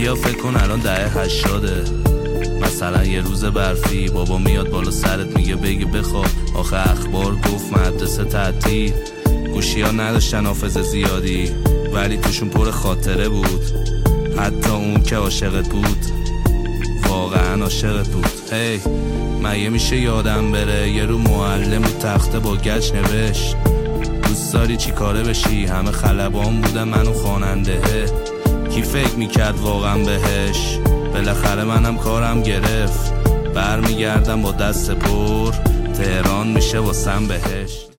بیا فکر کن الان دهه 80. مثلا یه روز برفی بابا میاد بالا سرت میگه بگی بخواب، آخه اخبار گفت مدرسه تعطیل. گوشی ها نداشتن حافظه زیادی ولی توشون پر خاطره بود. حتی اون که عاشقت بود واقعا عاشقت بود. هی مگه میشه یادم بره یه رو معلم رو تخته با گچ نوشت دوست داری چی کاره بشی؟ همه خلبان بودن منو خواننده. کی فکر میکرد واقعا بهش؟ بالاخره منم کارم گرفت، برمیگردم با دست پر، تهران میشه واسم بهش.